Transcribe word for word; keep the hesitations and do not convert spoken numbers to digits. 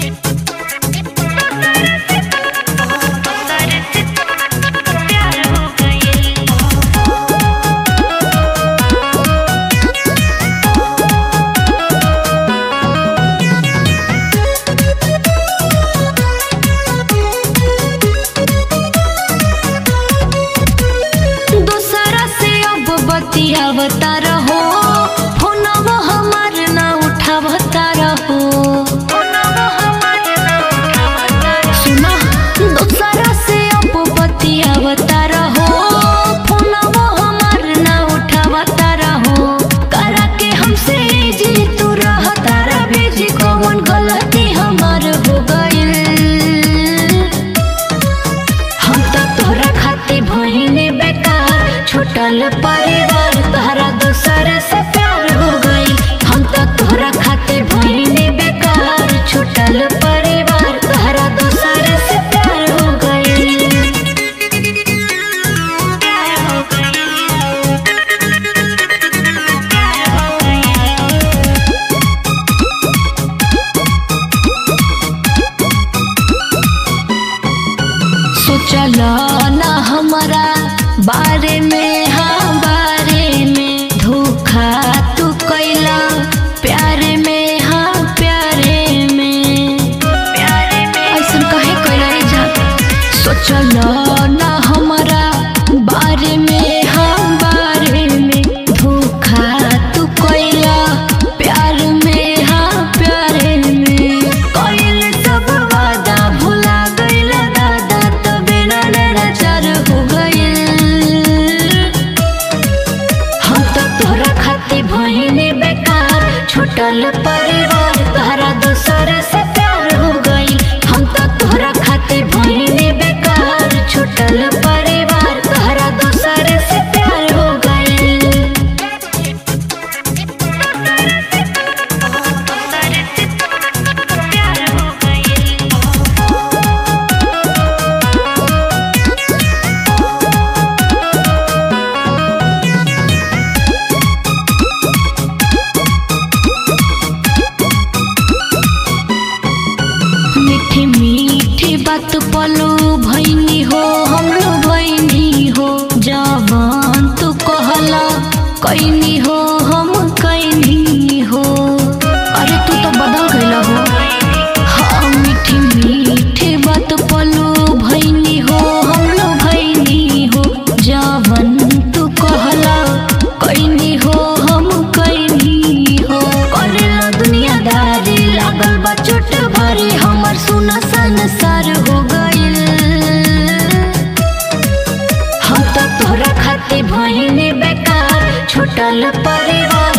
बतियावता रहो फोनवा हमार ना उठावता रहो। सुना दूसरा से अब बतियावता रहो फोनवा हमार ना उठावता रहो। करा के हमसे जी तू रहता रा बेजी कौन गलती हमार हो गइल। हम तो तोहरा खातिर भइने बेकार छूटल परिवार तोहरा दूसरे से प्यार हो गई। हम तो तोहरा खातिर भइने बेकार छूटल परिवार तोहरा दूसरे से प्यार हो गई। प्यार हो गई, प्यार हो गई। सोचल ना हमारा बारे में हाँ बारे में धोखा तू कैला प्यारे में हाँ प्यारे में प्यारे में ऐसा काहे कैला रे जा। सोचल ना हमारा बारे में हाँ बारे में धोखा तू कैला प्यार में हाँ प्यारे में। कैल सब वादा भुला गइला दादा तबे ना नचार हो गइल। हम तो तोहरा खातिर भइने बेकार छूटल परिवार तोहरा दूसरे से प्यार हो गई। हम तो तोहरा खातिर भइने बेकार छूटल परिवार तोहरा दूसरे से प्यार हो गई। प्यार हो गई। मीठी मीठी बात पलो भैनी हो हमलो भैनी हो जवान तू कहला कैनी हो हम कैनी हो। अरे तू तो बदल गइला हो। हाँ मीठी मीठी बात पलो भैनी हो हमलो भैनी हो जवान तू कहला कैनी हो हम कैनी हो। करेला दुनियादारी लागल बा चोट भरी हमर सुना संसार हो गइल। हम तो तोहरा खातिर भइने बेकार छूटल परिवार